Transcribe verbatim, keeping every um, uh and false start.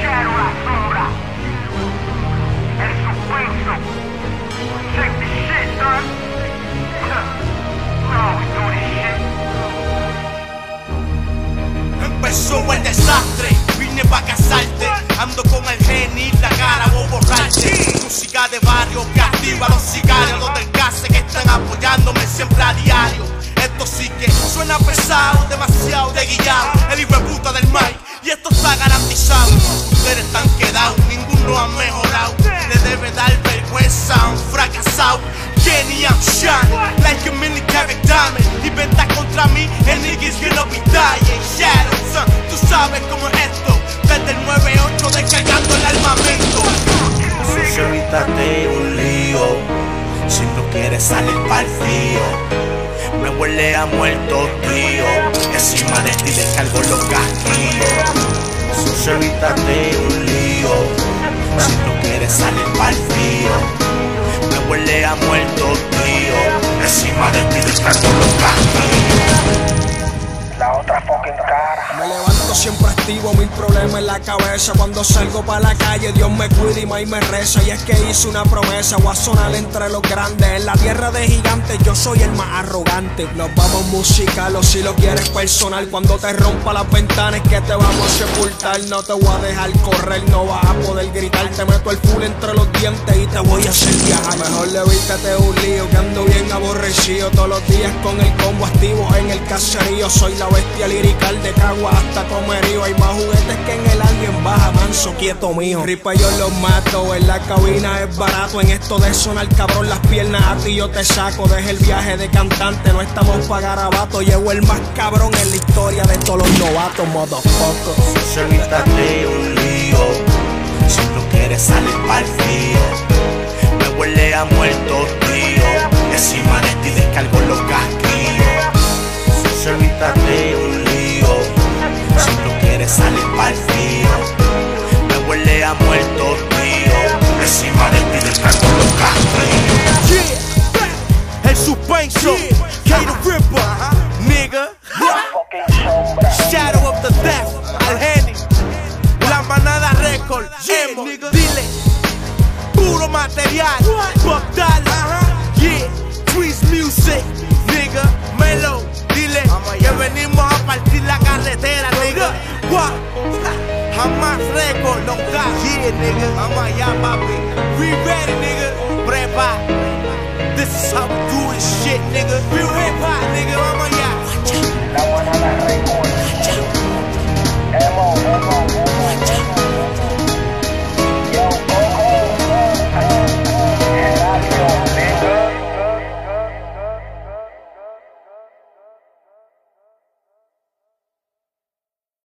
Shadow, la sombra. El suspenso. Check this shit, son. No, we do this shit. Empezó el desastre, vine pa' casarte. Ando con el geni, la cara voy a borrarte. Música de barrio que activa a los sicarios. Los del case que están apoyándome siempre a diario. Esto sí que suena pesado, demasiado de guillado. El hijo de puta del Mike, y esto está garantizado. Ustedes están quedados, ninguno ha mejorado. Le debe dar vergüenza a un fracasado. Kenny, I'm shining like a mini carrot diamond. Y venta contra mí, el niggas gonna be dying. Shadow, son, tú sabes cómo es esto. Desde el nueve ocho descargando el armamento. Sucio, evítate un lío. Si no quieres salir pa'l frío. Me huele a muerto, tío. Encima de ti descargo los casquillos. Sucio, evítate un lío. Si no quieres salir pa'l frío. Me huele a muerto, tío. Encima de ti descargo los casquillos. La otra fucking cara. Me levanto siempre activo, mil problemas en la cabeza. Cuando salgo pa' la calle, Dios me cuida y más me reza. Y es que hice una promesa, voy a sonar entre los grandes. En la tierra de gigantes, yo soy el más arrogante. Nos vamos musical o si lo quieres personal. Cuando te rompa las ventanas que te vamos a sepultar. No te voy a dejar correr, no vas a poder gritar. Te meto el full entre los dientes y te voy a hacer viajar. Mejor evítate un lío, que ando bien aborrecido. Todos los días con el combo activo en el caserío. Soy la bestia lirical de Cagua hasta Comerío. Hay más juguetes que en el alien, baja manso, quieto mío. Ripa yo los mato, en la cabina es barato. En esto de sonar cabrón las piernas a ti yo te saco. Deja el viaje de cantante, no estamos pa' garabato. Llevo el más cabrón en la historia de todos los novatos, motherfucker. Evítate un lío. Si no quieres salir pa'l frío. Me huele a muerto, tío. Encima de ti descargo los casquillos. Evítate un lío. Si no quieres salir pa'l frío. Me huele a muerto, tío. Encima de ti descargo los casquillos. Yeah. El suspenso, yeah. K the Ripper, nigga. Shadow of the Death, al Henny. La manada record, emo, yeah, dile. Puro material, Bob Dallas, yeah. Twist music, nigga. Melo, dile que venimos a partir la carretera, nigga. What? Jamás record, no gas, yeah, nigga. Vamos allá, papi.